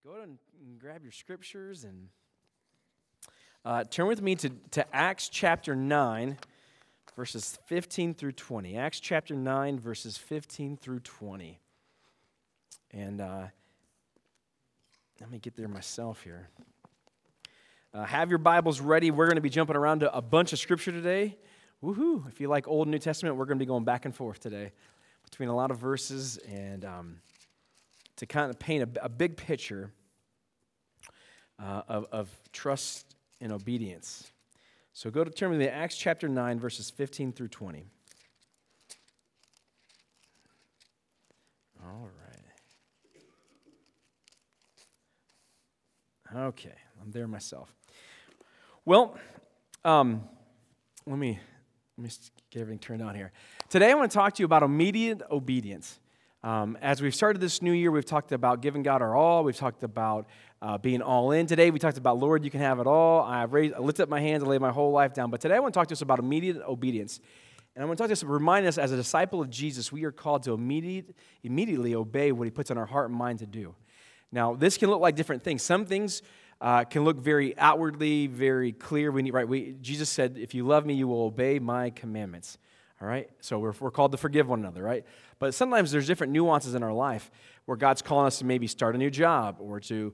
Go ahead and grab your scriptures and turn with me to Acts chapter 9, verses 15 through 20. Acts chapter 9, verses 15 through 20. And let me get there myself here. Have your Bibles ready. We're going to be jumping around to a bunch of scripture today. Woohoo! If you like Old and New Testament, we're going to be going back and forth today between a lot of verses and to kind of paint a big picture of trust and obedience. So turn with me to Acts chapter 9, verses 15 through 20. All right. Okay, I'm there myself. Well, let me get everything turned on here. Today I want to talk to you about immediate obedience. As we've started this new year, we've talked about giving God our all. We've talked about being all in. Today we talked about, Lord, you can have it all. I lift up my hands and lay my whole life down. But today I want to talk to us about immediate obedience. And I want to talk to us, remind us as a disciple of Jesus, we are called to immediately obey what he puts on our heart and mind to do. Now, this can look like different things. Some things can look very outwardly, very clear. Jesus said, if you love me, you will obey my commandments. All right? So we're called to forgive one another, right? But sometimes there's different nuances in our life where God's calling us to maybe start a new job or to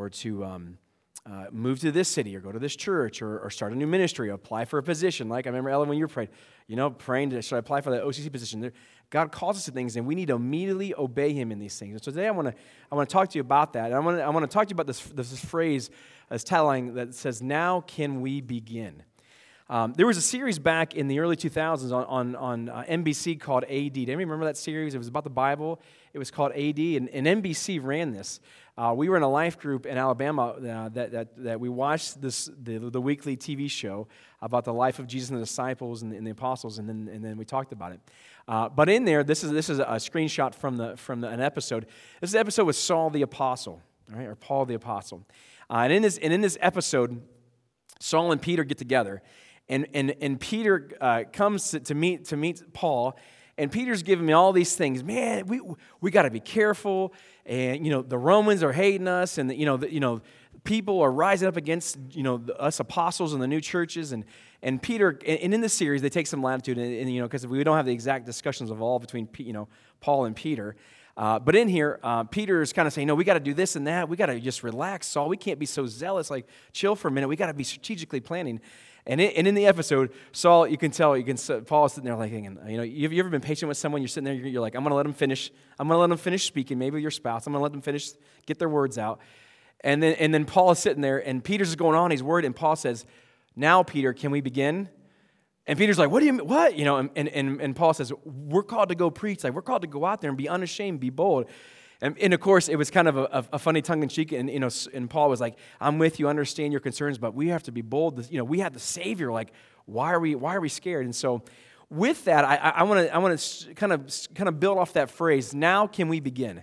move to this city or go to this church or start a new ministry or apply for a position. Like I remember, Ellen, when you prayed, praying, should I apply for that OCC position? God calls us to things, and we need to immediately obey him in these things. And so today I want to talk to you about that. And I want to talk to you about this phrase, this tagline that says, "Now can we begin?" There was a series back in the early 2000s on NBC called AD. Do you remember that series? It was about the Bible. It was called AD, and NBC ran this. We were in a life group in Alabama that we watched the weekly TV show about the life of Jesus and the disciples and the apostles, and then we talked about it. But in there, this is a screenshot from an episode. This episode was Saul the Apostle, all right, or Paul the Apostle. And in this episode, Saul and Peter get together. And Peter comes to meet Paul, and Peter's giving me all these things. Man, we got to be careful, and the Romans are hating us, and people are rising up against us apostles and the new churches, and Peter. And in this series, they take some latitude, and because we don't have the exact discussions of all between Paul and Peter. But in here, Peter is kind of saying, no, we got to do this and that. We got to just relax, Saul. We can't be so zealous. Like, chill for a minute. We got to be strategically planning. And in the episode, Saul, Paul is sitting there like, you ever been patient with someone? You're sitting there, you're like, I'm going to let them finish. I'm going to let them finish speaking. Maybe your spouse. I'm going to let them finish, get their words out. And then Paul is sitting there, and Peter's just going on. He's worried, and Paul says, now, Peter, can we begin? And Peter's like, what do you mean? What? And Paul says, we're called to go preach. Like, we're called to go out there and be unashamed, be bold. And of course, it was kind of a funny tongue-in-cheek, and Paul was like, I'm with you, understand your concerns, but we have to be bold. We have the Savior. Like, why are we scared? And so with that, I want to kind of build off that phrase, now can we begin?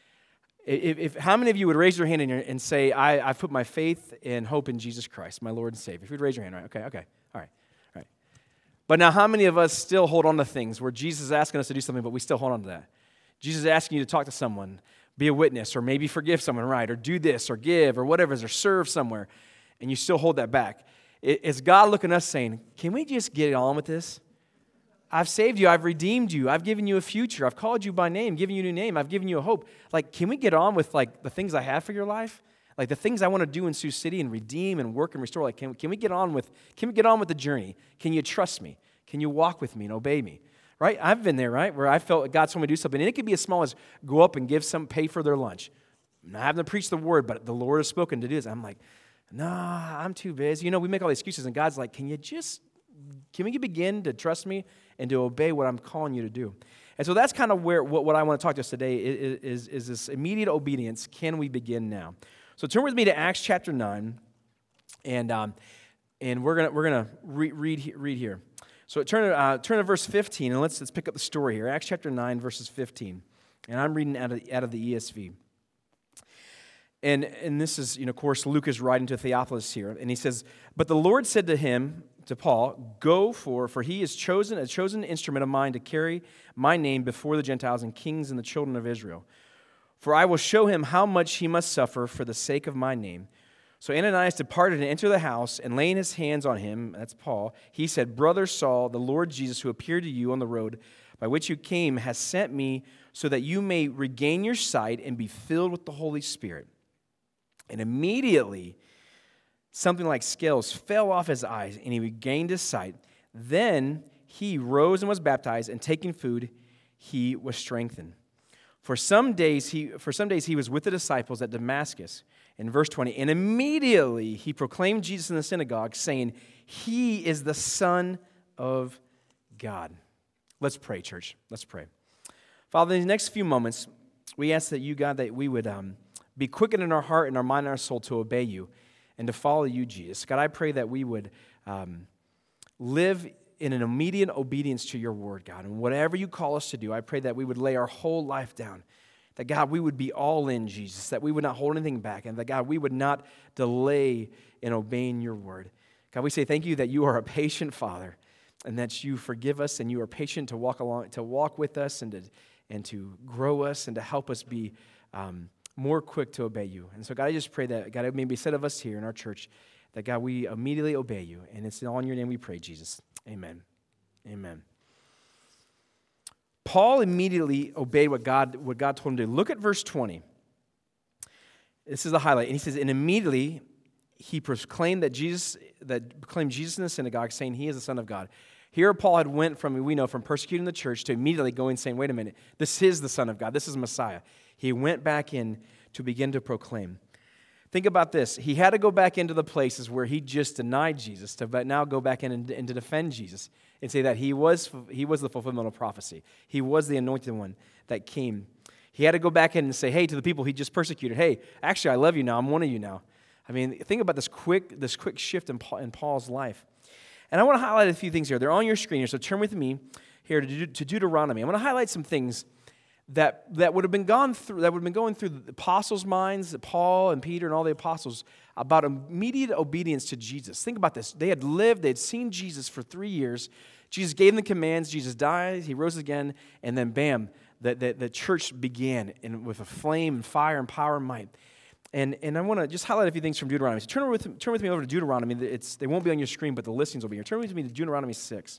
If how many of you would raise your hand and say, I've put my faith and hope in Jesus Christ, my Lord and Savior? If you'd raise your hand, right? Okay, all right. But now how many of us still hold on to things where Jesus is asking us to do something, but we still hold on to that? Jesus is asking you to talk to someone, be a witness, or maybe forgive someone, right? Or do this, or give, or whatever, or serve somewhere, and you still hold that back. Is God looking at us saying, can we just get on with this? I've saved you. I've redeemed you. I've given you a future. I've called you by name, given you a new name. I've given you a hope. Like, can we get on with, like, the things I have for your life? Like, the things I want to do in Sioux City and redeem and work and restore. Like, can we get on with the journey? Can you trust me? Can you walk with me and obey me? Right? I've been there, right? Where I felt God told me to do something. And it could be as small as go up and pay for their lunch. I'm not having to preach the word, but the Lord has spoken to do this. I'm like, nah, I'm too busy. We make all these excuses, and God's like, can we begin to trust me and to obey what I'm calling you to do? And so that's kind of what I want to talk to us today is this immediate obedience. Can we begin now? So turn with me to Acts chapter 9, and we're gonna read here. So turn to verse 15, and let's pick up the story here. Acts chapter 9, verses 15. And I'm reading out of the ESV. And this is, of course, Luke is writing to Theophilus here. And he says, but the Lord said to Paul, go for he is a chosen instrument of mine to carry my name before the Gentiles and kings and the children of Israel. For I will show him how much he must suffer for the sake of my name. So Ananias departed and entered the house, and laying his hands on him," that's Paul, "he said, 'Brother Saul, the Lord Jesus, who appeared to you on the road by which you came, has sent me so that you may regain your sight and be filled with the Holy Spirit.' And immediately something like scales fell off his eyes, and he regained his sight. Then he rose and was baptized, and taking food, he was strengthened. For some days he was with the disciples at Damascus." In verse 20, "And immediately he proclaimed Jesus in the synagogue, saying, 'He is the Son of God.'" Let's pray, church. Let's pray. Father, in the next few moments, we ask that you, God, that we would be quickened in our heart and our mind and our soul to obey you and to follow you, Jesus. God, I pray that we would live in an immediate obedience to your word, God. And whatever you call us to do, I pray that we would lay our whole life down. That, God, we would be all in, Jesus. That we would not hold anything back. And that, God, we would not delay in obeying your word. God, we say thank you that you are a patient Father and that you forgive us and you are patient to walk with us and to grow us and to help us be more quick to obey you. And so, God, I just pray that, God, it may be said of us here in our church that, God, we immediately obey you. And it's all in your name we pray, Jesus. Amen. Amen. Paul immediately obeyed what God told him to do. Look at verse 20. This is the highlight. And he says, "And immediately he proclaimed Jesus in the synagogue, saying he is the Son of God." Here Paul had went from persecuting the church to immediately going saying, wait a minute, this is the Son of God. This is Messiah. He went back in to begin to proclaim. Think about this. He had to go back into the places where he just denied Jesus to now go back in and to defend Jesus and say that he was the fulfillment of prophecy. He was the anointed one that came. He had to go back in and say, hey, to the people he just persecuted, hey, actually, I love you now. I'm one of you now. I mean, think about this quick shift in Paul's life. And I want to highlight a few things here. They're on your screen here, so turn with me here to Deuteronomy. I want to highlight some things that would have been going through the apostles' minds, Paul and Peter and all the apostles, about immediate obedience to Jesus. Think about this. They had seen Jesus for 3 years. Jesus gave them the commands. Jesus died. He rose again. And then, bam, the church began with a flame and fire and power and might. And I want to just highlight a few things from Deuteronomy. So turn with me over to Deuteronomy. They won't be on your screen, but the listings will be here. Turn with me to Deuteronomy 6.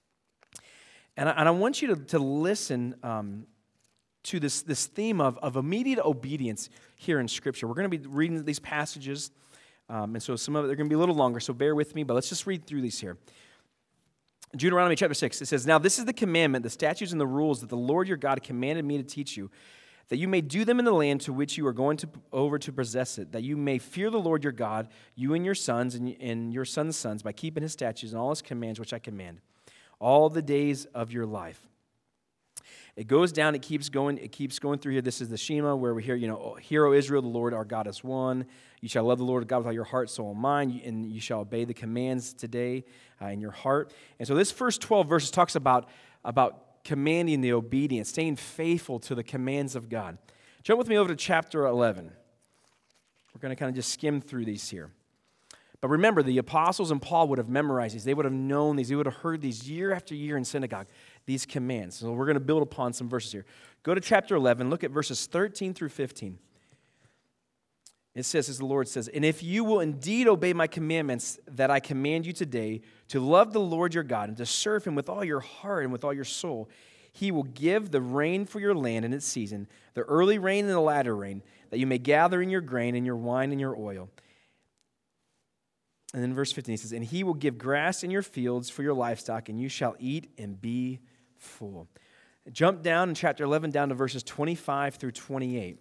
And I want you to listen to this theme of immediate obedience here in Scripture. We're going to be reading these passages, and so some of it, they're going to be a little longer, so bear with me, but let's just read through these here. Deuteronomy chapter 6, it says, "Now this is the commandment, the statutes and the rules that the Lord your God commanded me to teach you, that you may do them in the land to which you are going over to possess it, that you may fear the Lord your God, you and your sons and your sons' sons, by keeping his statutes and all his commands which I command, all the days of your life." It goes down, it keeps going through here. This is the Shema, where we hear, "Hear, O Israel, the Lord our God is one. You shall love the Lord God with all your heart, soul, and mind, and you shall obey the commands today in your heart." And so this first 12 verses talks about commanding the obedience, staying faithful to the commands of God. Jump with me over to chapter 11. We're going to kind of just skim through these here. But remember, the apostles and Paul would have memorized these. They would have known these. They would have heard these year after year in synagogue, these commands. So we're going to build upon some verses here. Go to chapter 11. Look at verses 13 through 15. It says, as the Lord says, "And if you will indeed obey my commandments that I command you today, to love the Lord your God and to serve him with all your heart and with all your soul, he will give the rain for your land in its season, the early rain and the latter rain, that you may gather in your grain and your wine and your oil." And then verse 15, he says, "And he will give grass in your fields for your livestock, and you shall eat and be full." Jump down in chapter 11, down to verses 25 through 28.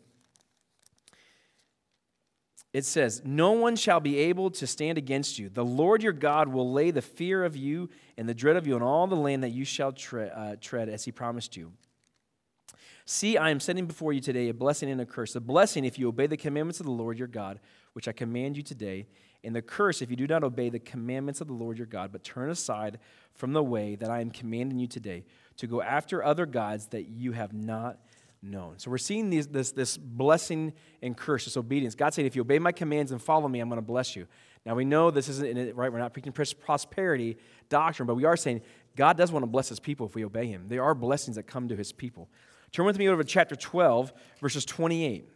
It says, "No one shall be able to stand against you. The Lord your God will lay the fear of you and the dread of you on all the land that you shall tread as he promised you. See, I am setting before you today a blessing and a curse. A blessing if you obey the commandments of the Lord your God, which I command you today, and the curse if you do not obey the commandments of the Lord your God, but turn aside from the way that I am commanding you today, to go after other gods that you have not known." So we're seeing this blessing and curse, this obedience. God said, if you obey my commands and follow me, I'm going to bless you. Now we know this isn't it, right. We're not preaching prosperity doctrine, but we are saying God does want to bless his people if we obey him. There are blessings that come to his people. Turn with me over to chapter 12, verses 28.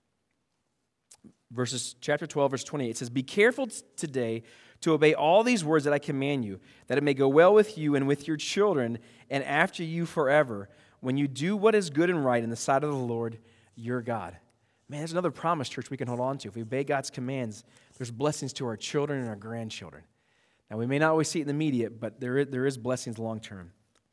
Chapter 12, verse 28. It says, "Be careful today to obey all these words that I command you, that it may go well with you and with your children and after you forever, when you do what is good and right in the sight of the Lord your God." Man, there's another promise, church, we can hold on to. If we obey God's commands, there's blessings to our children and our grandchildren. Now, we may not always see it in the immediate, but there is blessings long term.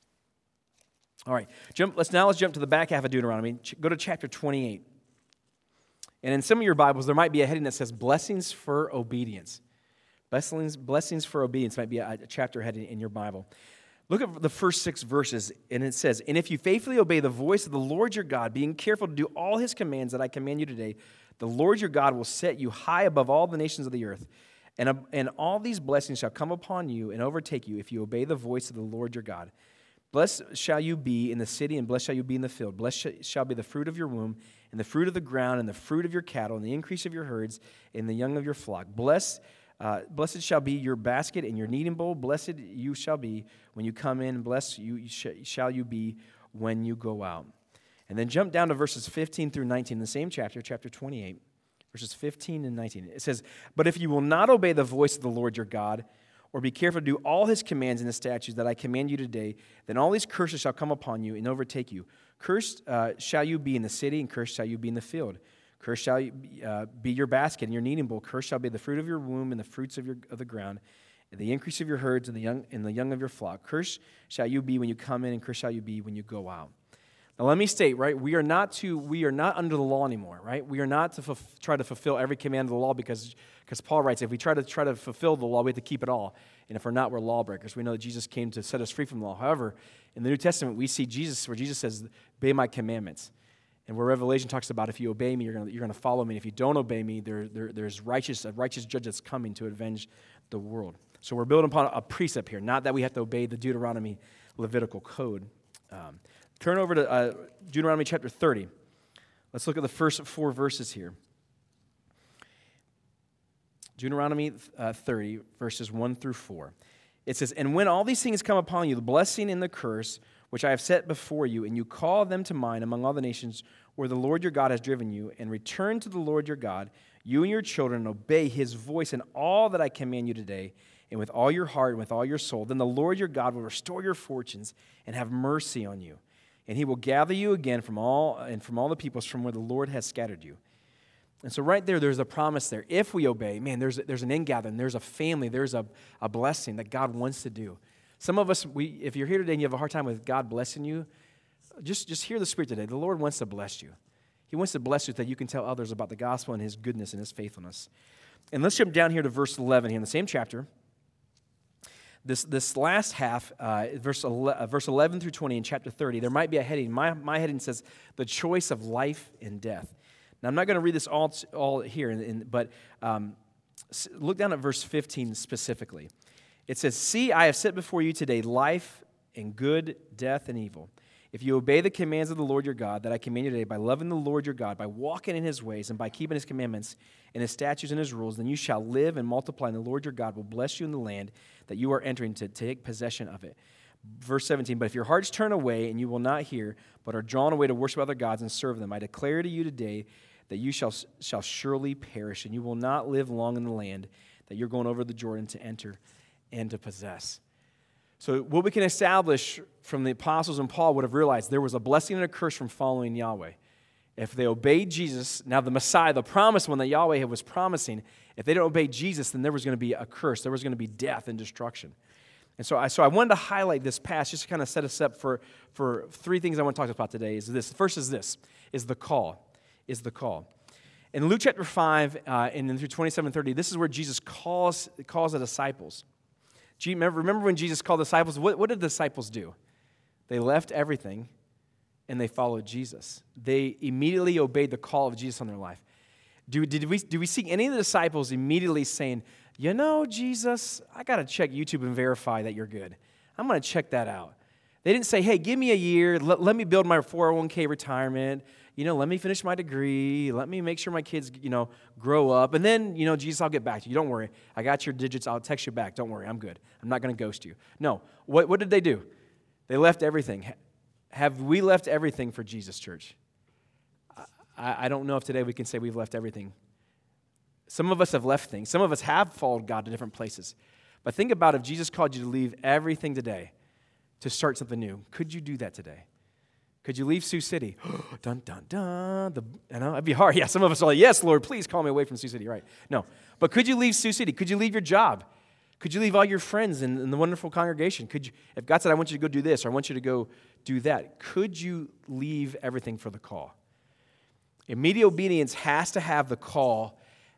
All right, let's jump to the back half of Deuteronomy. Go to chapter 28. And in some of your Bibles, there might be a heading that says blessings for obedience. Blessings for obedience might be a chapter heading in your Bible. Look at the first 6 verses, and it says, "And if you faithfully obey the voice of the Lord your God, being careful to do all his commands that I command you today, the Lord your God will set you high above all the nations of the earth. And all these blessings shall come upon you and overtake you if you obey the voice of the Lord your God. Blessed shall you be in the city, and blessed shall you be in the field. Blessed shall be the fruit of your womb, and the fruit of the ground, and the fruit of your cattle, and the increase of your herds, and the young of your flock. Blessed shall be your basket and your kneading bowl. Blessed you shall be when you come in, and blessed shall you be when you go out." And then jump down to verses 15 through 19 in the same chapter, chapter 28, verses 15 and 19. It says, "But if you will not obey the voice of the Lord your God, or be careful to do all his commands and his statutes that I command you today, then all these curses shall come upon you and overtake you. Cursed shall you be in the city, and cursed shall you be in the field. Cursed shall be your basket and your kneading bowl. Cursed shall be the fruit of your womb and the fruits of the ground, and the increase of your herds and the young of your flock. Cursed shall you be when you come in, and cursed shall you be when you go out." Now let me state, right, we are not under the law anymore, right? We are not to try to fulfill every command of the law because Paul writes, if we try to fulfill the law, we have to keep it all. And if we're not, we're lawbreakers. We know that Jesus came to set us free from the law. However, in the New Testament, we see Jesus, where Jesus says, "Obey my commandments." And where Revelation talks about, if you obey me, you're going to follow me. And if you don't obey me, there's a righteous judge that's coming to avenge the world. So we're building upon a precept here, not that we have to obey the Deuteronomy Levitical code. Turn over to Deuteronomy chapter 30. Let's look at the first 4 verses here. Deuteronomy 30, verses 1 through 4. It says, "And when all these things come upon you, the blessing and the curse, which I have set before you, and you call them to mind among all the nations where the Lord your God has driven you, and return to the Lord your God, you and your children, and obey his voice in all that I command you today, and with all your heart and with all your soul, then the Lord your God will restore your fortunes and have mercy on you. And he will gather you again from all the peoples from where the Lord has scattered you." And so right there's a promise there. If we obey, man, there's an ingathering, there's a family, there's a blessing that God wants to do. Some of us, if you're here today and you have a hard time with God blessing you, just hear the Spirit today. The Lord wants to bless you. He wants to bless you so that you can tell others about the gospel and his goodness and his faithfulness. And let's jump down here to verse 11 here in the same chapter. This last half, verse 11 through 20 in chapter 30, there might be a heading. My heading says, "The choice of life and death." Now, I'm not going to read this all here, but look down at verse 15 specifically. It says, "See, I have set before you today life and good, death and evil. If you obey the commands of the Lord your God that I command you today, by loving the Lord your God, by walking in his ways, and by keeping his commandments and his statutes and his rules, then you shall live and multiply, and the Lord your God will bless you in the land that you are entering to take possession of it." Verse 17, "But if your hearts turn away and you will not hear, but are drawn away to worship other gods and serve them, I declare to you today that you shall surely perish, and you will not live long in the land that you're going over the Jordan to enter and to possess." So what we can establish from the apostles and Paul would have realized there was a blessing and a curse from following Yahweh. If they obeyed Jesus, now the Messiah, the promised one that Yahweh was promising, if they didn't obey Jesus, then there was going to be a curse. There was going to be death and destruction. And so I wanted to highlight this passage just to kind of set us up for 3 things I want to talk about today. The first is the call. In Luke chapter 5 and then through 27:30, this is where Jesus calls the disciples. Remember when Jesus called the disciples? What did the disciples do? They left everything and they followed Jesus. They immediately obeyed the call of Jesus on their life. Do we see any of the disciples immediately saying, "You know, Jesus, I got to check YouTube and verify that you're good. I'm going to check that out." They didn't say, "Hey, give me a year. Let me build my 401k retirement. Let me finish my degree. Let me make sure my kids, grow up. And then, Jesus, I'll get back to you. Don't worry. I got your digits. I'll text you back. Don't worry. I'm good. I'm not going to ghost you." No. What did they do? They left everything. have we left everything for Jesus, church? I don't know if today we can say we've left everything. Some of us have left things. Some of us have followed God to different places. But think about if Jesus called you to leave everything today to start something new. Could you do that today? Could you leave Sioux City? Dun, dun, dun. It'd be hard. Yeah, some of us are like, yes, Lord, please call me away from Sioux City. Right. No. But could you leave Sioux City? Could you leave your job? Could you leave all your friends in the wonderful congregation? Could you, if God said, I want you to go do this, or I want you to go do that, could you leave everything for the call? Immediate obedience has to have the call,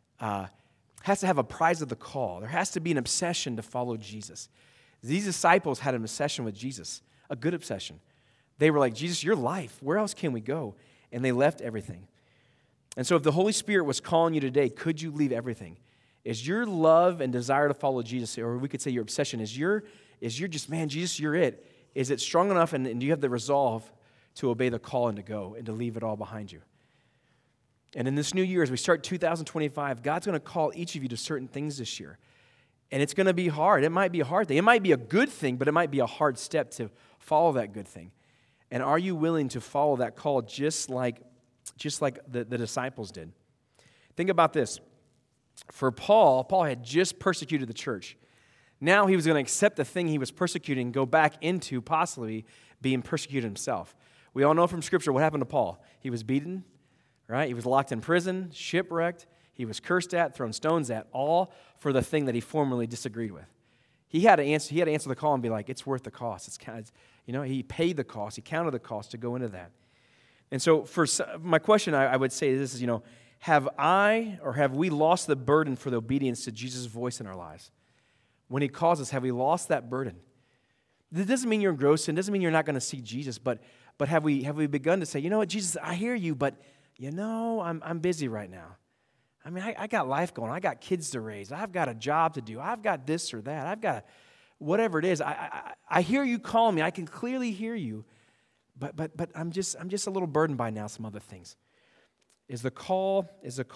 has to have a prize of the call. There has to be an obsession to follow Jesus. These disciples had an obsession with Jesus, a good obsession. They were like, Jesus, your life, where else can we go? And they left everything. And so if the Holy Spirit was calling you today, could you leave everything? Is your love and desire to follow Jesus, or we could say your obsession, is your just, man, Jesus, you're it. Is it strong enough and do you have the resolve to obey the call and to go and to leave it all behind you? And in this new year, as we start 2025, God's going to call each of you to certain things this year. And it's going to be hard. It might be a hard thing. It might be a good thing, but it might be a hard step to follow that good thing. And are you willing to follow that call just like the disciples did? Think about this. For Paul had just persecuted the church. Now he was going to accept the thing he was persecuting and go back into possibly being persecuted himself. We all know from Scripture what happened to Paul. He was beaten, right? He was locked in prison, shipwrecked. He was cursed at, thrown stones at, all for the thing that he formerly disagreed with. He had to answer the call and be like, it's worth the cost. He paid the cost. He counted the cost to go into that. And so for my question, I would say this is, have we lost the burden for the obedience to Jesus' voice in our lives? When he calls us, have we lost that burden? That doesn't mean you're engrossed. It doesn't mean you're not going to see Jesus. But have we begun to say, you know what, Jesus, I hear you, but I'm busy right now. I mean, I got life going on. I got kids to raise. I've got a job to do. I've got this or that. I've got whatever it is. I hear you calling me. I can clearly hear you. But I'm just a little burdened by now some other things. Is the call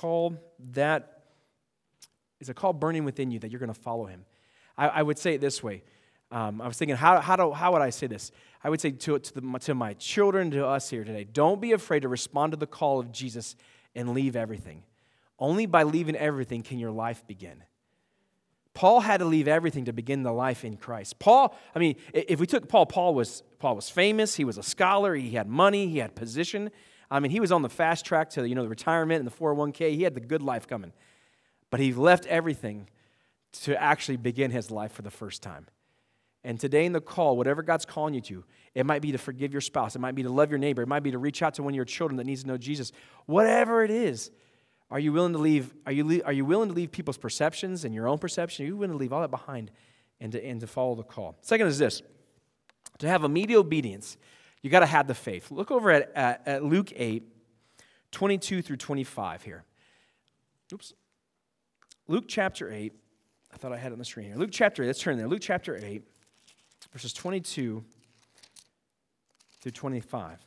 burning within you that you're going to follow him? I would say it this way. I was thinking, how would I say this? I would say to my children, to us here today, don't be afraid to respond to the call of Jesus and leave everything. Only by leaving everything can your life begin. Paul had to leave everything to begin the life in Christ. If we took Paul was famous. He was a scholar. He had money. He had position. He was on the fast track to the retirement and the 401k. He had the good life coming. But he left everything to actually begin his life for the first time. And today in the call, whatever God's calling you to, it might be to forgive your spouse. It might be to love your neighbor. It might be to reach out to one of your children that needs to know Jesus. Whatever it is, are you willing to leave? Are you willing to leave people's perceptions and your own perception? Are you willing to leave all that behind and to follow the call? Second is this: to have immediate obedience, you got to have the faith. Look over at Luke 8, 22 through 25 here. Oops. Luke chapter 8. I thought I had it on the screen here. Luke chapter 8. Let's turn there. Luke chapter 8, verses 22 through 25.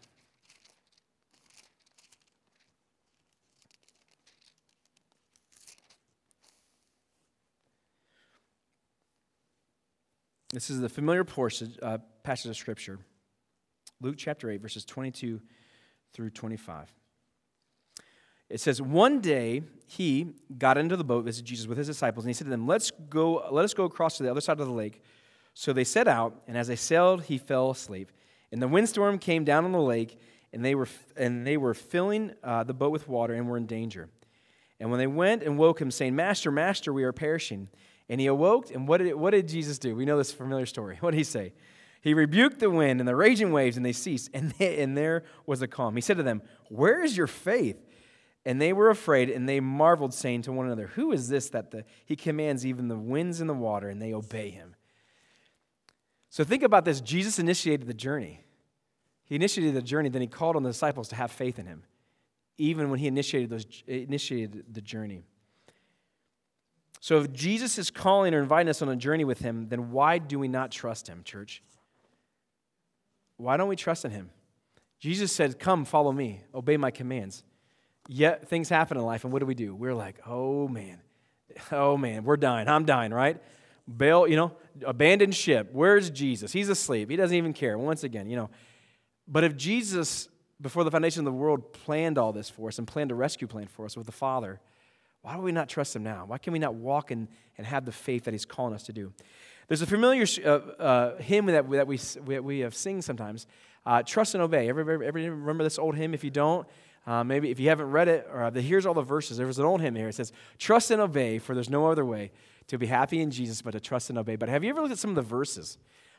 This is the familiar passage of Scripture. Luke chapter 8, verses 22 through 25. It says, one day he got into the boat, this is Jesus, with his disciples, and he said to them, let us go across to the other side of the lake. So they set out, and as they sailed, he fell asleep. And the windstorm came down on the lake, and they were filling the boat with water and were in danger. And when they went and woke him, saying, Master, Master, we are perishing. And he awoke, and what did Jesus do? We know this familiar story. What did he say? He rebuked the wind and the raging waves, and they ceased, and there was a calm. He said to them, where is your faith? And they were afraid, and they marveled, saying to one another, who is this that he commands even the winds and the water, and they obey him? So think about this. Jesus initiated the journey. He initiated the journey, then he called on the disciples to have faith in him, even when he initiated the journey. So if Jesus is calling or inviting us on a journey with him, then why do we not trust him, church? Why don't we trust in him? Jesus said, come, follow me, obey my commands. Yet things happen in life, and what do? We're like, oh man, we're dying. I'm dying, right? Bail, abandoned ship. Where's Jesus? He's asleep. He doesn't even care. Once again, But if Jesus, before the foundation of the world, planned all this for us and planned a rescue plan for us with the Father, why do we not trust him now? Why can we not walk and have the faith that he's calling us to do? There's a familiar hymn that we have sing sometimes, Trust and Obey. Everybody remember this old hymn? If you don't, maybe if you haven't read it, or here's all the verses. There was an old hymn here. It says, trust and obey, for there's no other way to be happy in Jesus but to trust and obey. But have you ever looked at some of the verses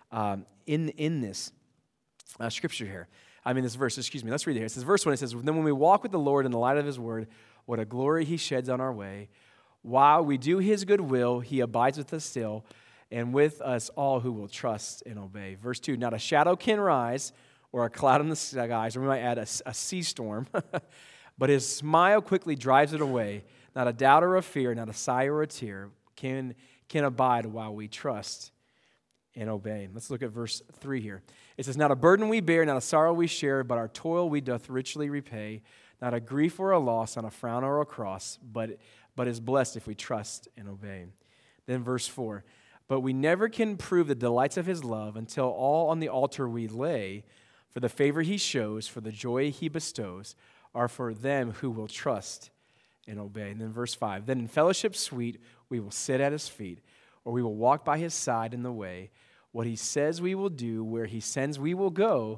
in this scripture here? This verse, excuse me. Let's read it here. It says, verse 1, it says, then when we walk with the Lord in the light of his word, what a glory he sheds on our way. While we do his good will, he abides with us still, and with us all who will trust and obey. Verse 2, not a shadow can rise, or a cloud in the skies, or we might add a sea storm, but his smile quickly drives it away. Not a doubt or a fear, not a sigh or a tear can abide while we trust and obey. Let's look at verse 3 here. It says, not a burden we bear, not a sorrow we share, but our toil we doth richly repay. Not a grief or a loss, not a frown or a cross, but is blessed if we trust and obey. Then verse 4, but we never can prove the delights of his love until all on the altar we lay, for the favor he shows, for the joy he bestows, are for them who will trust and obey. And then verse 5, then in fellowship sweet we will sit at his feet, or we will walk by his side in the way. What he says we will do, where he sends we will go.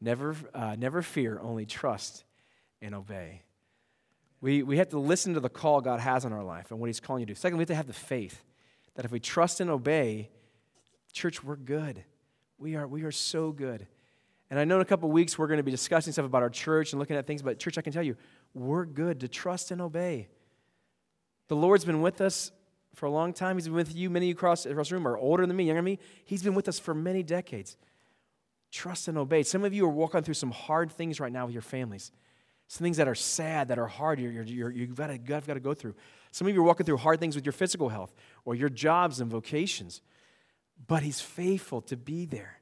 Never fear, only trust and obey. We have to listen to the call God has on our life and what he's calling you to do. Second, we have to have the faith that if we trust and obey, church, we're good. We are so good. And I know in a couple of weeks we're going to be discussing stuff about our church and looking at things, but church, I can tell you, we're good to trust and obey. The Lord's been with us for a long time. He's been with you. Many of you across the room are older than me, younger than me. He's been with us for many decades. Trust and obey. Some of you are walking through some hard things right now with your families. Some things that are sad, that are hard, you've got to go through. Some of you are walking through hard things with your physical health or your jobs and vocations. But he's faithful to be there.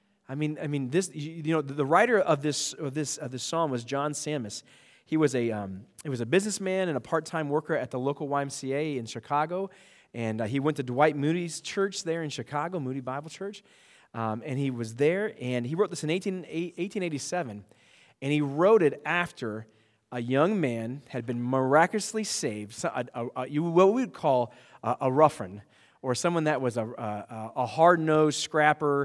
This, the writer of this psalm was John Sammis. He was a businessman and a part-time worker at the local YMCA in Chicago, and he went to Dwight Moody's church there in Chicago, Moody Bible Church, and he was there, and he wrote this in 1887, and he wrote it after a young man had been miraculously saved, what we would call a ruffian, or someone that was a hard-nosed scrapper,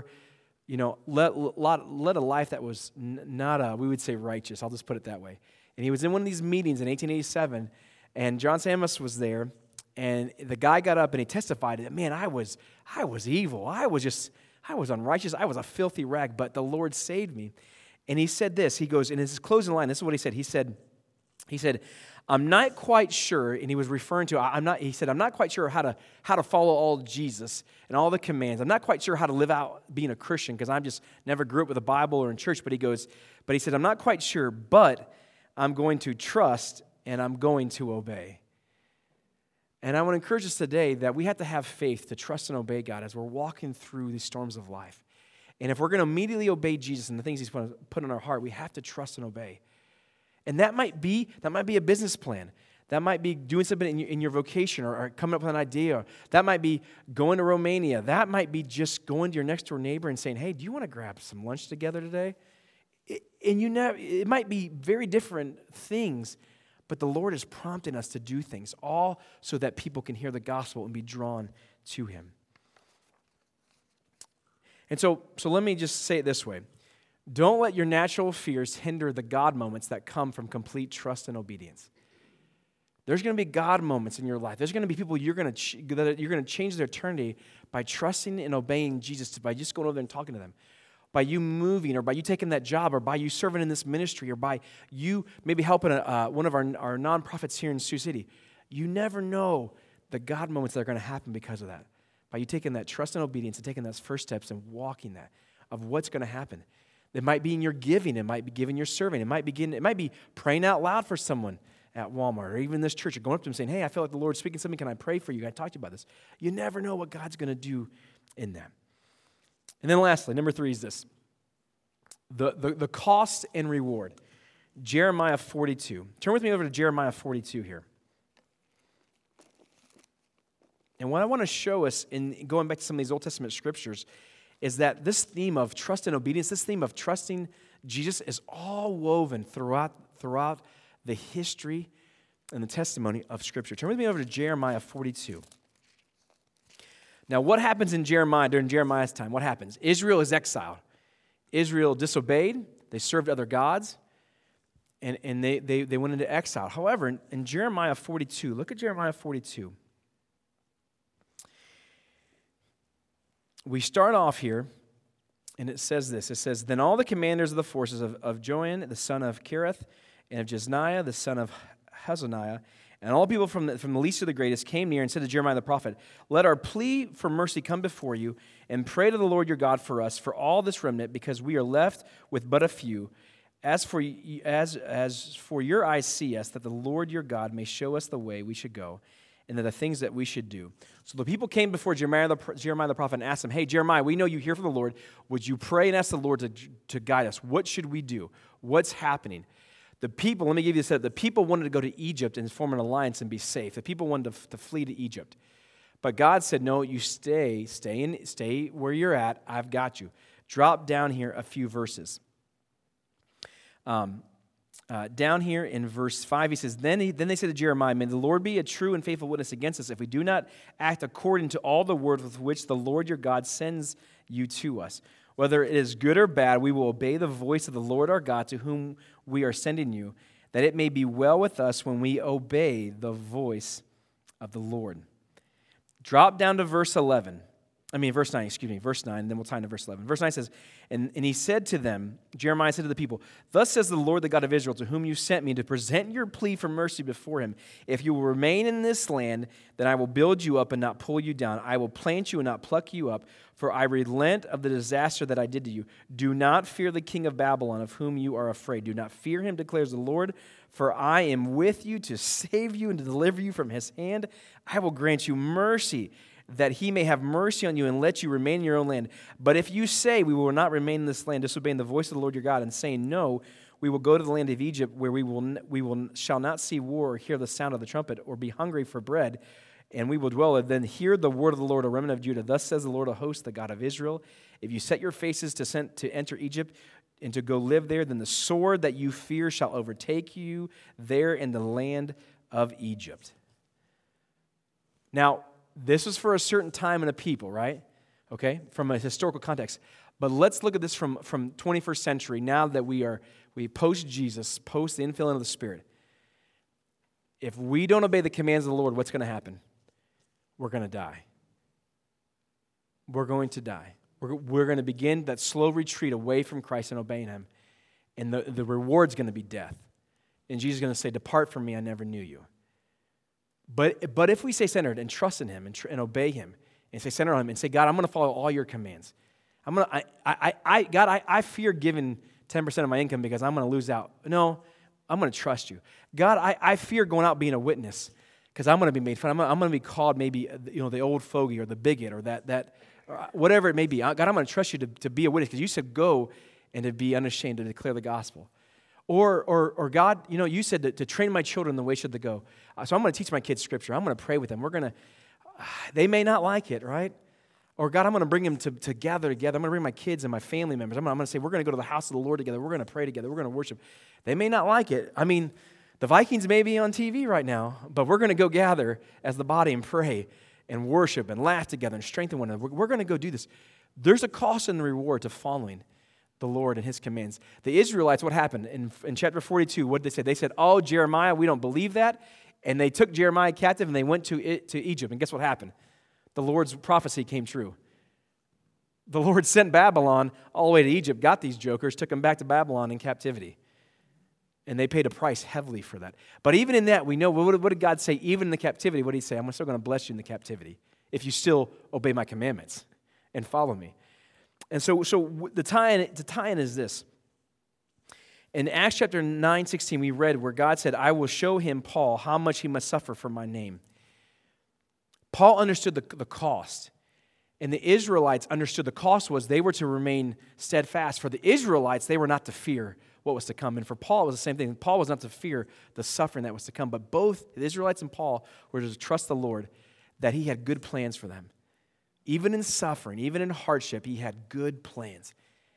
led a life that was not we would say righteous. I'll just put it that way. And he was in one of these meetings in 1887, and John Sammis was there, and the guy got up and he testified that, man, I was evil. I was unrighteous. I was a filthy rag, but the Lord saved me. And he said this. He goes, in his closing line, this is what he said. He said, I'm not quite sure, and he was referring to, I'm not quite sure how to follow all Jesus and all the commands. I'm not quite sure how to live out being a Christian because I just never grew up with a Bible or in church. But he said, I'm not quite sure, but I'm going to trust and I'm going to obey. And I want to encourage us today that we have to have faith to trust and obey God as we're walking through these storms of life. And if we're going to immediately obey Jesus and the things he's put in our heart, we have to trust and obey. And that might be a business plan. That might be doing something in your vocation or coming up with an idea. That might be going to Romania. That might be just going to your next door neighbor and saying, hey, do you want to grab some lunch together today? It might be very different things, but the Lord is prompting us to do things, all so that people can hear the gospel and be drawn to him. And so let me just say it this way. Don't let your natural fears hinder the God moments that come from complete trust and obedience. There's going to be God moments in your life. There's going to be people you're going to change their eternity by trusting and obeying Jesus, by just going over there and talking to them, by you moving, or by you taking that job, or by you serving in this ministry, or by you maybe helping one of our nonprofits here in Sioux City. You never know the God moments that are going to happen because of that. By you taking that trust and obedience and taking those first steps and walking that, of what's going to happen. It might be in your giving. It might be giving your serving. It might be praying out loud for someone at Walmart or even this church, or going up to them saying, hey, I feel like the Lord's speaking something. Can I pray for you? Can I talk to you about this? You never know what God's going to do in that. And then lastly, number 3 is this. The cost and reward. Jeremiah 42. Turn with me over to Jeremiah 42 here. And what I want to show us in going back to some of these Old Testament scriptures is that this theme of trust and obedience, this theme of trusting Jesus is all woven throughout the history and the testimony of Scripture. Turn with me over to Jeremiah 42. Now, what happens in Jeremiah during Jeremiah's time? What happens? Israel is exiled. Israel disobeyed. They served other gods. And they went into exile. However, in Jeremiah 42, look at Jeremiah 42. We start off here, and it says this. It says, Then all the commanders of the forces of Joan, the son of Kereth, and of Jesniah, the son of Hazaniah, and all people from the least to the greatest came near and said to Jeremiah the prophet, Let our plea for mercy come before you, and pray to the Lord your God for us, for all this remnant, because we are left with but a few. As for your eyes see us, that the Lord your God may show us the way we should go, and the things that we should do. So the people came before Jeremiah the prophet and asked him, Hey, Jeremiah, we know you hear from the Lord. Would you pray and ask the Lord to guide us? What should we do? What's happening? The people, let me give you a setup. The people wanted to go to Egypt and form an alliance and be safe. The people wanted to flee to Egypt. But God said, no, you stay where you're at. I've got you. Drop down here a few verses. Down here in verse 5, he says, Then they said to Jeremiah, May the Lord be a true and faithful witness against us if we do not act according to all the words with which the Lord your God sends you to us. Whether it is good or bad, we will obey the voice of the Lord our God to whom we are sending you, that it may be well with us when we obey the voice of the Lord. Drop down to verse 9, and then we'll tie into verse 11. Verse 9 says, and he said to them, Jeremiah said to the people, Thus says the Lord, the God of Israel, to whom you sent me to present your plea for mercy before him. If you will remain in this land, then I will build you up and not pull you down. I will plant you and not pluck you up, for I relent of the disaster that I did to you. Do not fear the king of Babylon, of whom you are afraid. Do not fear him, declares the Lord, for I am with you to save you and to deliver you from his hand. I will grant you mercy, that he may have mercy on you and let you remain in your own land. But if you say, We will not remain in this land, disobeying the voice of the Lord your God, and saying, No, we will go to the land of Egypt, where shall not see war or hear the sound of the trumpet, or be hungry for bread, and we will dwell there, then hear the word of the Lord, a remnant of Judah. Thus says the Lord of hosts, the God of Israel, if you set your faces to enter Egypt and to go live there, then the sword that you fear shall overtake you there in the land of Egypt. Now, this was for a certain time and a people, right? Okay, from a historical context. But let's look at this from 21st century, now that we post Jesus, post the infilling of the Spirit. If we don't obey the commands of the Lord, what's going to happen? We're going to die. We're going to die. We're going to begin that slow retreat away from Christ and obeying him. And the reward's going to be death. And Jesus is going to say, Depart from me, I never knew you. But if we stay centered and trust in him and obey him and stay centered on him and say, God, I'm going to follow all your commands. I fear giving 10% of my income because I'm going to lose out. No, I'm going to trust you. God, I fear going out being a witness because I'm going to be made fun. I'm going to be called maybe the old fogey or the bigot or that whatever it may be. God, I'm going to trust you to be a witness because you said go and to be unashamed to declare the gospel. Or God, you said to train my children the way should they go. So I'm going to teach my kids Scripture. I'm going to pray with them. They may not like it, right? Or God, I'm going to bring them to gather together. I'm going to bring my kids and my family members. I'm going to say, we're going to go to the house of the Lord together. We're going to pray together. We're going to worship. They may not like it. I mean, the Vikings may be on TV right now, but we're going to go gather as the body and pray and worship and laugh together and strengthen one another. We're going to go do this. There's a cost and reward to following the Lord and his commands. The Israelites, what happened? In chapter 42, what did they say? They said, oh, Jeremiah, we don't believe that. And they took Jeremiah captive and they went to Egypt. And guess what happened? The Lord's prophecy came true. The Lord sent Babylon all the way to Egypt, got these jokers, took them back to Babylon in captivity. And they paid a price heavily for that. But even in that, we know, what did God say? Even in the captivity, what did he say? I'm still going to bless you in the captivity if you still obey my commandments and follow me. And so the tie-in is this. In Acts chapter 9:16, we read where God said, I will show him, Paul, how much he must suffer for my name. Paul understood the cost. And the Israelites understood the cost was they were to remain steadfast. For the Israelites, they were not to fear what was to come. And for Paul, it was the same thing. Paul was not to fear the suffering that was to come. But both the Israelites and Paul were to trust the Lord that he had good plans for them. Even in suffering, even in hardship, he had good plans.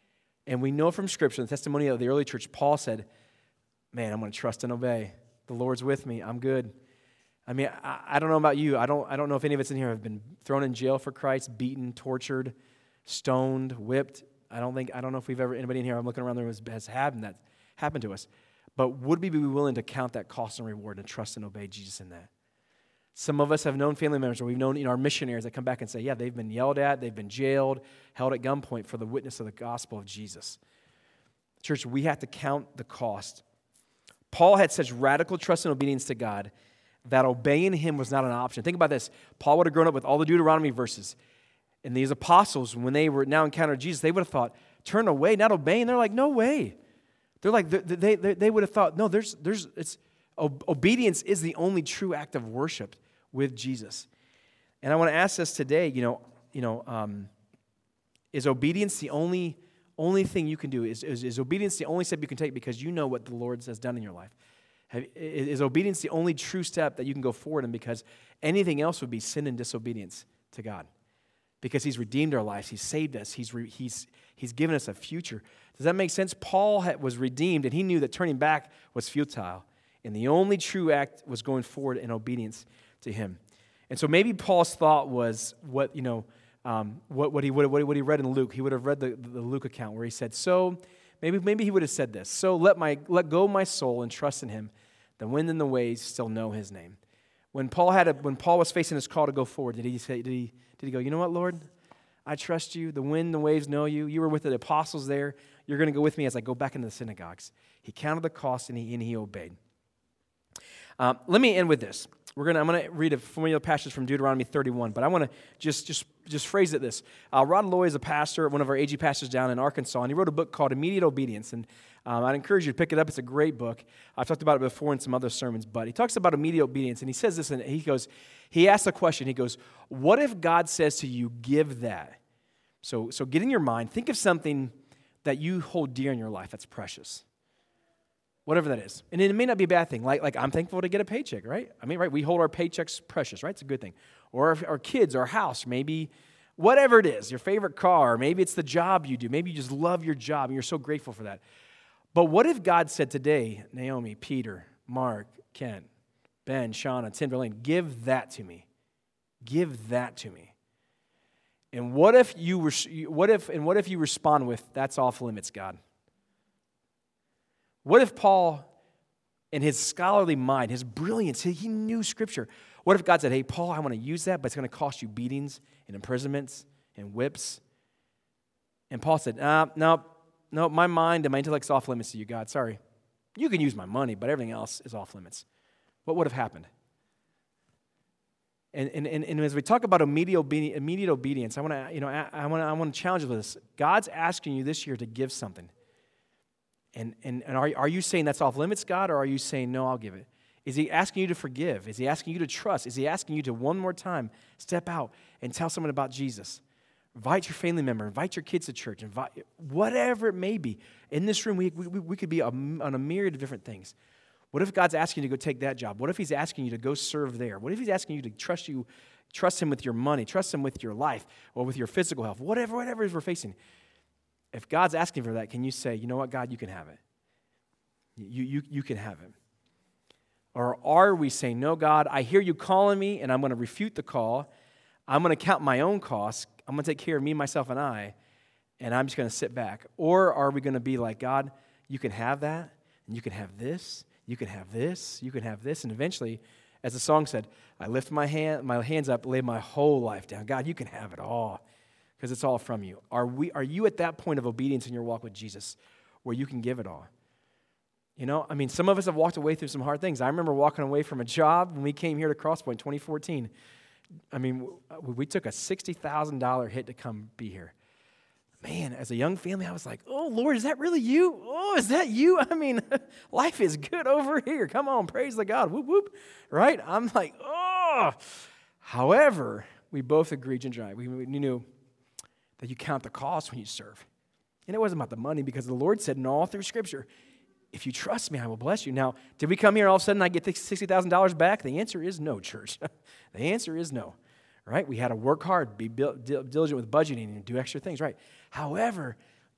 And we know from Scripture, the testimony of the early church, Paul said, man, I'm going to trust and obey. The Lord's with me. I'm good. I mean, I don't know about you. I don't know if any of us in here have been thrown in jail for Christ, beaten, tortured, stoned, whipped. I don't know if we've ever, anybody in here, I'm looking around there has had that happen to us. But would we be willing to count that cost and reward and trust and obey Jesus in that? Some of us have known family members, or we've known our missionaries that come back and say, yeah, they've been yelled at, they've been jailed, held at gunpoint for the witness of the gospel of Jesus. Church, we have to count the cost. Paul had such radical trust and obedience to God that obeying him was not an option. Think about this. Paul would have grown up with all the Deuteronomy verses. And these apostles, when they were now encountered Jesus, they would have thought, turn away, not obeying. They're like, no way. They're like, they would have thought, no, obedience is the only true act of worship with Jesus. And I want to ask us today, is obedience the only thing you can do? Is obedience the only step you can take because you know what the Lord has done in your life? Is obedience the only true step that you can go forward in because anything else would be sin and disobedience to God? Because He's redeemed our lives, He's saved us, He's given us a future. Does that make sense? Paul was redeemed, and he knew that turning back was futile, and the only true act was going forward in obedience to Him. And so maybe Paul's thought was what he read in Luke. He would have read the Luke account where he said, "So maybe he would have said this. So let go my soul and trust in Him. The wind and the waves still know His name." When Paul was facing his call to go forward, did he go, you know what, Lord? I trust you. The wind and the waves know you. You were with the apostles there. You're going to go with me as I go back into the synagogues. He counted the cost and he obeyed. Let me end with this. I'm going to read a familiar passage from Deuteronomy 31, but I want to just phrase it this. Rod Loy is a pastor, one of our AG pastors down in Arkansas, and he wrote a book called Immediate Obedience, and I'd encourage you to pick it up. It's a great book. I've talked about it before in some other sermons, but he talks about immediate obedience, and he says this, and he asks a question. He goes, what if God says to you, give that? So get in your mind, think of something that you hold dear in your life that's precious. Whatever that is. And it may not be a bad thing. Like I'm thankful to get a paycheck, right? I mean, right, we hold our paychecks precious, right? It's a good thing. Or our kids, our house, maybe whatever it is, your favorite car, maybe it's the job you do. Maybe you just love your job and you're so grateful for that. But what if God said today, Naomi, Peter, Mark, Ken, Ben, Shauna, Tim, Verlaine, give that to me. Give that to me. And what if you respond with, that's off limits, God? What if Paul, in his scholarly mind, his brilliance, he knew Scripture. What if God said, hey, Paul, I want to use that, but it's going to cost you beatings and imprisonments and whips? And Paul said, no, my mind and my intellect's off limits to you, God. Sorry. You can use my money, but everything else is off limits. What would have happened? And as we talk about immediate obedience, I want to challenge you with this. God's asking you this year to give something. And are you saying that's off limits, God, or are you saying, no, I'll give it? Is He asking you to forgive? Is He asking you to trust? Is He asking you to one more time step out and tell someone about Jesus? Invite your family member, invite your kids to church, invite whatever it may be. In this room, we could be on a myriad of different things. What if God's asking you to go take that job? What if He's asking you to go serve there? What if He's asking you to trust Him with your money, trust Him with your life, or with your physical health, whatever it is we're facing? If God's asking for that, can you say, you know what, God, you can have it. You can have it. Or are we saying, no, God, I hear you calling me, and I'm going to refute the call. I'm going to count my own costs. I'm going to take care of me, myself, and I'm just going to sit back. Or are we going to be like, God, you can have that, and you can have this, you can have this, you can have this, and eventually, as the song said, I lift my hands up, lay my whole life down. God, you can have it all. Because it's all from you. Are you at that point of obedience in your walk with Jesus where you can give it all? Some of us have walked away through some hard things. I remember walking away from a job when we came here to Crosspoint 2014. We took a $60,000 hit to come be here. Man, as a young family, I was like, oh, Lord, is that really you? Oh, is that you? Life is good over here. Come on, praise the God. Whoop, whoop. Right? I'm like, oh. However, we both agreed, Ginger and I, we knew that you count the cost when you serve. And it wasn't about the money because the Lord said in all through Scripture, if you trust me, I will bless you. Now, did we come here and all of a sudden I get $60,000 back? The answer is no, church. The answer is no, right? We had to work hard, be diligent with budgeting and do extra things, right? However,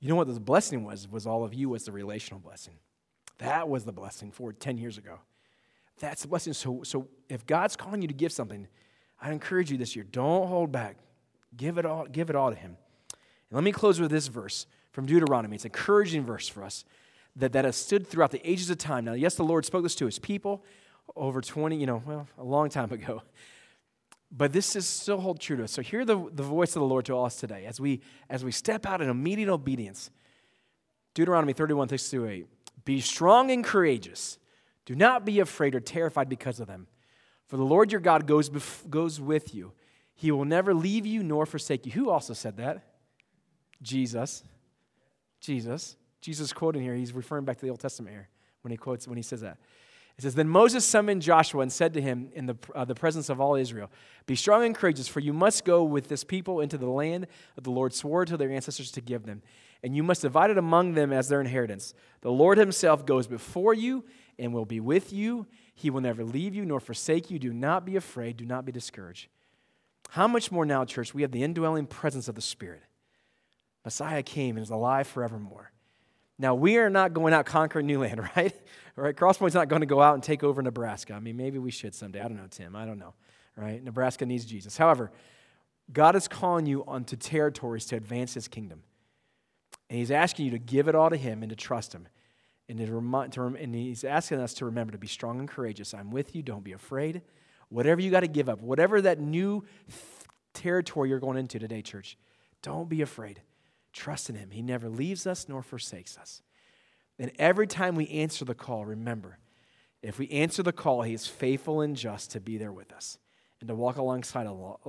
You know what the blessing was all of you was the relational blessing. That was the blessing for 10 years ago. That's the blessing. So if God's calling you to give something, I encourage you this year, don't hold back. Give it all to him. And let me close with this verse from Deuteronomy. It's an encouraging verse for us that has stood throughout the ages of time. Now, yes, the Lord spoke this to his people over 20, a long time ago. But this is still hold true to us. So hear the voice of the Lord to us today as we step out in immediate obedience. Deuteronomy 31, 6-8. Be strong and courageous. Do not be afraid or terrified because of them. For the Lord your God goes with you. He will never leave you nor forsake you. Who also said that? Jesus. Jesus quoting here, he's referring back to the Old Testament here when he says that. It says, Then Moses summoned Joshua and said to him in the presence of all Israel, Be strong and courageous, for you must go with this people into the land that the Lord swore to their ancestors to give them. And you must divide it among them as their inheritance. The Lord himself goes before you and will be with you. He will never leave you nor forsake you. Do not be afraid. Do not be discouraged. How much more now, church, we have the indwelling presence of the Spirit. Messiah came and is alive forevermore. Now, we are not going out conquering new land, right? Right? Crosspoint's not going to go out and take over Nebraska. I mean, maybe we should someday. I don't know, Tim. I don't know, right? Nebraska needs Jesus. However, God is calling you onto territories to advance his kingdom. And he's asking you to give it all to him and to trust him. And he's asking us to remember to be strong and courageous. I'm with you. Don't be afraid. Whatever you got to give up, whatever that new territory you're going into today, church, don't be afraid. Trust in him. He never leaves us nor forsakes us. And every time we answer the call, remember, if we answer the call, he is faithful and just to be there with us and to walk alongside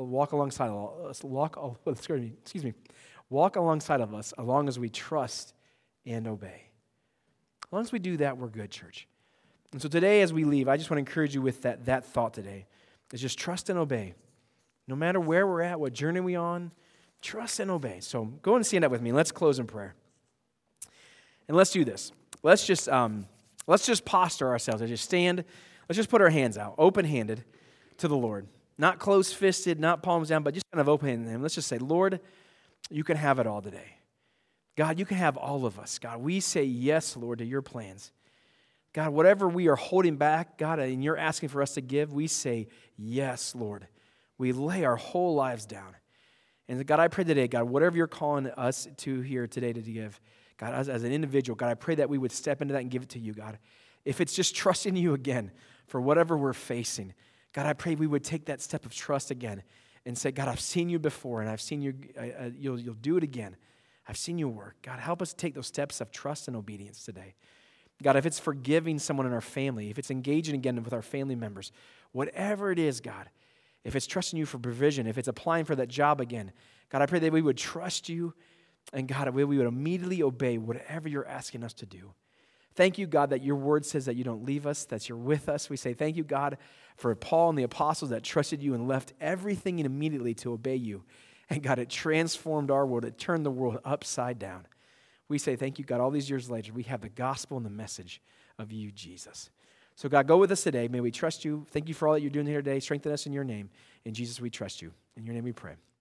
of us as long as we trust and obey. As long as we do that, we're good, church. And so today as we leave, I just want to encourage you with that thought today, is just trust and obey. No matter where we're at, what journey we're on, trust and obey. So go and stand up with me. Let's close in prayer. And let's do this. Let's just posture ourselves. Let's just stand. Let's just put our hands out, open-handed to the Lord. Not closed-fisted, not palms down, but just kind of open-handed to him. Let's just say, Lord, you can have it all today. God, you can have all of us. God, we say yes, Lord, to your plans. God, whatever we are holding back, God, and you're asking for us to give, we say yes, Lord. We lay our whole lives down. And God, I pray today, God, whatever you're calling us to here today to give, God, as an individual, God, I pray that we would step into that and give it to you, God. If it's just trusting you again for whatever we're facing, God, I pray we would take that step of trust again and say, God, I've seen you before, and I've seen you, you'll do it again. I've seen you work. God, help us take those steps of trust and obedience today. God, if it's forgiving someone in our family, if it's engaging again with our family members, whatever it is, God, if it's trusting you for provision, if it's applying for that job again, God, I pray that we would trust you, and God, we would immediately obey whatever you're asking us to do. Thank you, God, that your word says that you don't leave us, that you're with us. We say thank you, God, for Paul and the apostles that trusted you and left everything immediately to obey you. And God, it transformed our world. It turned the world upside down. We say thank you, God, all these years later, we have the gospel and the message of you, Jesus. So God, go with us today. May we trust you. Thank you for all that you're doing here today. Strengthen us in your name. In Jesus, we trust you. In your name we pray.